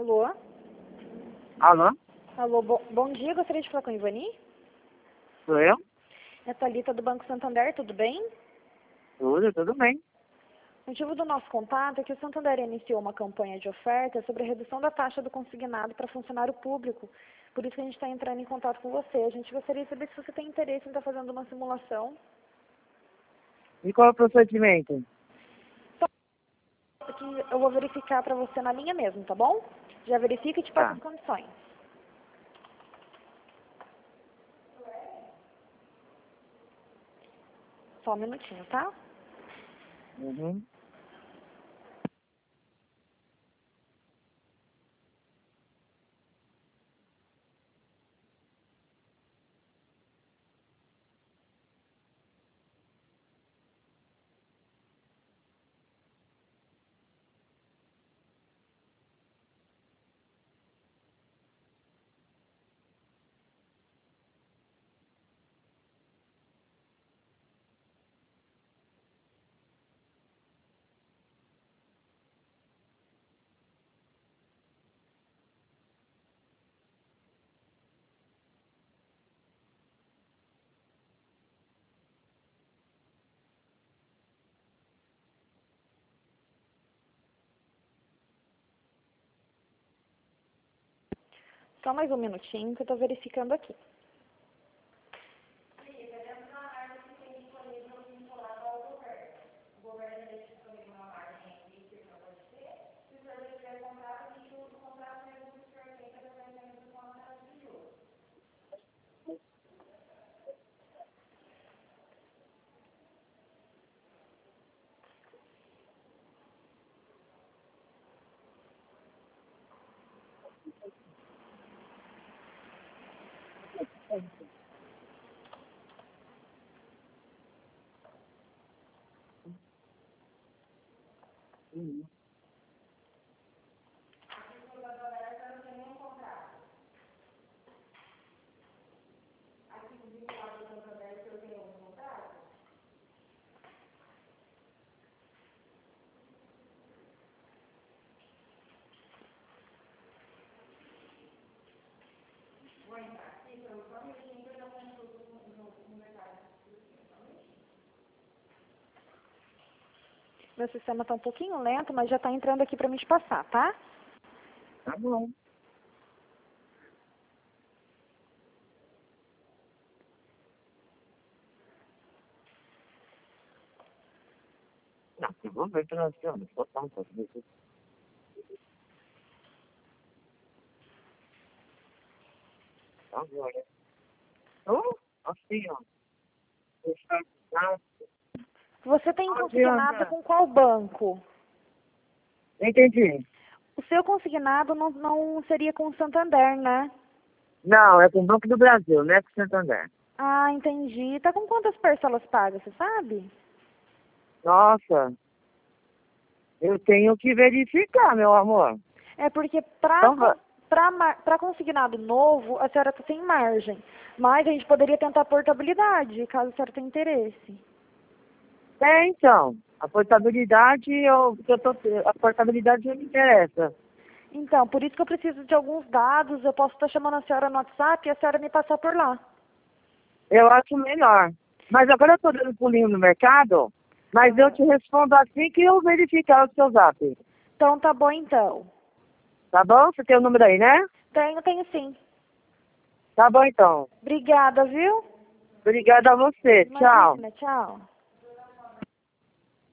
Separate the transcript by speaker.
Speaker 1: Alô?
Speaker 2: Alô?
Speaker 1: Alô, bom dia, gostaria de falar com a Ivani?
Speaker 2: Sou eu?
Speaker 1: É a Thalita do Banco Santander, tudo bem?
Speaker 2: Tudo bem.
Speaker 1: O motivo do nosso contato é que o Santander iniciou uma campanha de oferta sobre a redução da taxa do consignado para funcionário público. Por isso que a gente está entrando em contato com você. A gente gostaria de saber se você tem interesse em estar fazendo uma simulação.
Speaker 2: E qual é o procedimento?
Speaker 1: Só que eu vou verificar para você na linha mesmo, tá bom? Já verifica e te passo
Speaker 2: Tá.
Speaker 1: as condições. Só um minutinho, tá?
Speaker 2: Uhum.
Speaker 1: Só mais um minutinho que eu estou verificando aqui. Meu sistema está um pouquinho lento, mas já está entrando aqui para me te passar, tá?
Speaker 2: Tá bom. Não, eu vou ver pela senhora. Botar um pouco disso. Agora. Oh, assim, ó.
Speaker 1: Você tem consignado com qual banco?
Speaker 2: Entendi.
Speaker 1: O seu consignado não seria com o Santander, né?
Speaker 2: Não, é com o Banco do Brasil, né? Com o Santander.
Speaker 1: Ah, entendi. Tá com quantas parcelas pagas, você sabe?
Speaker 2: Nossa, eu tenho que verificar, meu amor.
Speaker 1: É porque
Speaker 2: Então,
Speaker 1: para consignado novo, a senhora tá sem margem. Mas a gente poderia tentar a portabilidade, caso a senhora tenha interesse.
Speaker 2: então, a portabilidade, a portabilidade já me interessa.
Speaker 1: Então, por isso que eu preciso de alguns dados. Eu posso estar chamando a senhora no WhatsApp e a senhora me passar por lá.
Speaker 2: Eu acho melhor. Mas agora eu estou dando pulinho no mercado, mas eu te respondo assim que eu verificar o seu zap.
Speaker 1: Então, tá bom então.
Speaker 2: Tá bom? Você tem o número aí, né?
Speaker 1: Tenho sim.
Speaker 2: Tá bom então.
Speaker 1: Obrigada, viu?
Speaker 2: Obrigada a você. Tchau.
Speaker 1: Imagina, tchau.